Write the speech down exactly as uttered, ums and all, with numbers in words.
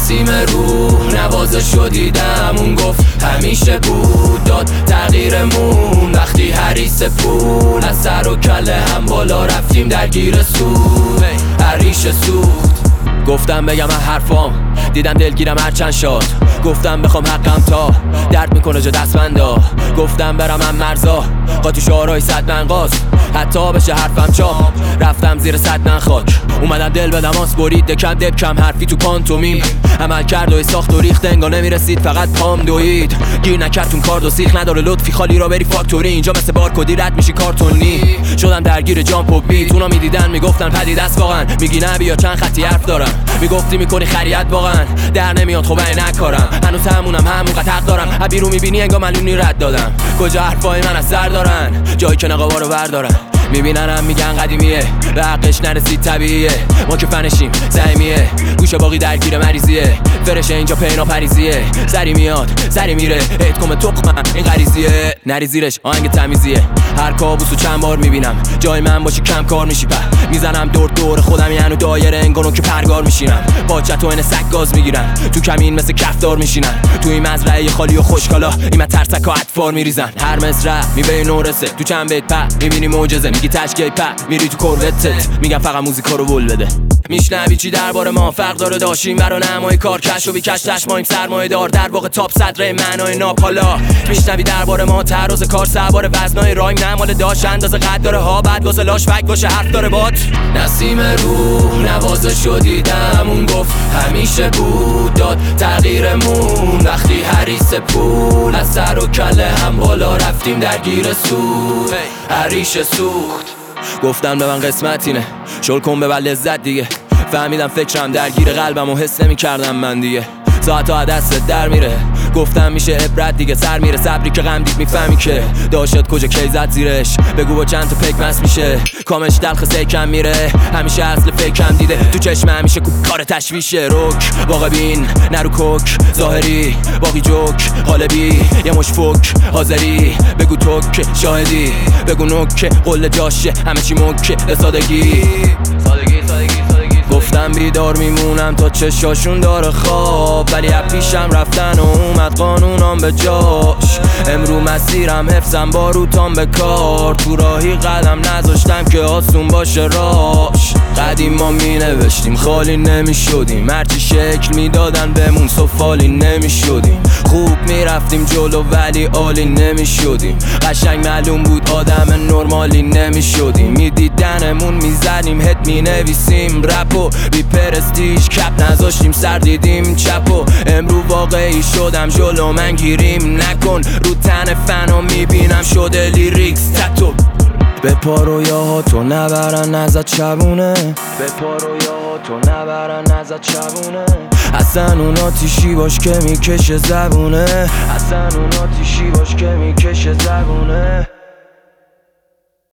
نسیم روح نوازش رو دیدم، اون گفت همیشه بود داد تغییرمون. وقتی حریص پول از سر و کله هم بالا رفتیم درگیر سود، عریش سوخت. گفتم بگم من حرفام، دیدم دلگیرم هرچند شاد. گفتم بخوام حقم تا درد میکنه جا دستمندا. گفتم برم من مرزا قاطی شعارهای صد منقاس، حتی بشه حرفم چاپ. رفتم زیر صد من خاک، اومدم دل به دماس برید دکم دبکم حرفی تو پانتومیم. عمل کرد و ساخت و ریخت انگار نمیرسید فقط پام دوید. گیر نکردتون کارد و سیخ نداره لطفی خالی را بری فاکتوری. اینجا مثل بارکدی رد میشی کارتونی. شدم درگیر جامپ و بیت، اونا میدیدن میگفتن پدید است واقعا. میگی نه بیا چند خطی حرف دارم، میگفتی میکنی خریت واقعا. در نمیاد خب این نکارم، هنوز همونم همون قطق دارم. عبی رو میبینی انگار ملونی رد دادم. کجا حرفای من از سر دارن، جایی که نقابا رو بردارن. میبیننم میگن قدیمیه، به حقش نرسید طبیعیه. ما که فنشیم زعیمیه، گوش باقی درگیر مریضیه. فرشه اینجا پینا پریزیه، سری میاد سری میره. اتکم تقمم این غریزیه، نری زیرش آهنگ تمیزیه. هر کابوسو چند بار میبینم، جای من باشی کم کار میشی. په میزنم دور دور خودم یعنی دایره انگارو که پرگار میشینم. با چت و این سگ گاز میگیرن، تو کمین مثل کفتار میشینن. تو این مزرعه خالی و خوشکالا این ترسک و اطفار میریزن. هر مصرع میبینی نورسه، تو چند بیت په میبینی معجزه. میگی تشکی په میری تو کروتت، میگم فقط موزیکا رو ول بده. میشنوی چی درباره ما فرق داره داشتیم برا نمای کار. کش و بی کش چشماییم سرمایه دار، در واقع تاپ صدره معنای ناپالا. میشنوی درباره ما تعرض کار سوار وزنای رایم نمال داشت. اندازه قد داره ها بعد واسه لاش فک باشه حرف داره بات. نسیم روح نوازش رو دیدم، اون گفت همیشه بود داد تغییرمون. وقتی حریص پول از سر و کله هم بالا رفتیم درگیر سود، عریش سوخت. گفتم به من قسمت اینه، شل کن به لذت دیگه. فهمیدم فکرم درگیر قلبم و حس نمی کردم من دیگه. ساعتها دستت در میره، گفتم میشه عبرت دیگه. سر میره صبری که غم دید میفهمی که داشت کجا کی زد زیرش. بگو با چند تا پیک مس میشه، کامش دلخ سیکم میره. همیشه اصل فیکم دیده، تو چشم همیشه کوب کار تشویشه. رک واقع بین نرو کوک، ظاهری باقی جوک قالبی. یه مش فوک حاضری بگو توک شاهدی. بگو نوک قله جاشه همه چی مکه به سادگی. سادگی سادگی گفتم بیدار میمونم تا چشاشون داره خواب، ولی از پیشم رفتن و اومد قانونام به جاش. امرو مسیرم حفظم باروتام به کار، تو راهی قدم نذاشتم که آسون باشه راش. قدیم ما می نوشتیم خالی نمی شدیم، هرچی شکل میدادن بهمون سفالی نمی شدیم. خوب می رفتیم جلو ولی عالی نمی شدیم. قشنگ معلوم بود آدم نرمالی نمی شدیم. می دیدنمون می زدیم هد می نویسیم رپ و بی پرستیج کپ نذاشتیم سر دیدیم چپ. و امرو واقعی شدم جلو من گیریم نکن. رو تن فنا می بینم شده لیریکس تتو. به پارویاها تو نبرن ازت شبونه، به پارویاها تو نبرن ازت شبونه. اصلا اون آتیشی باش که میکشه زبونه، اصلا اون آتیشی باش که میکشه زبونه.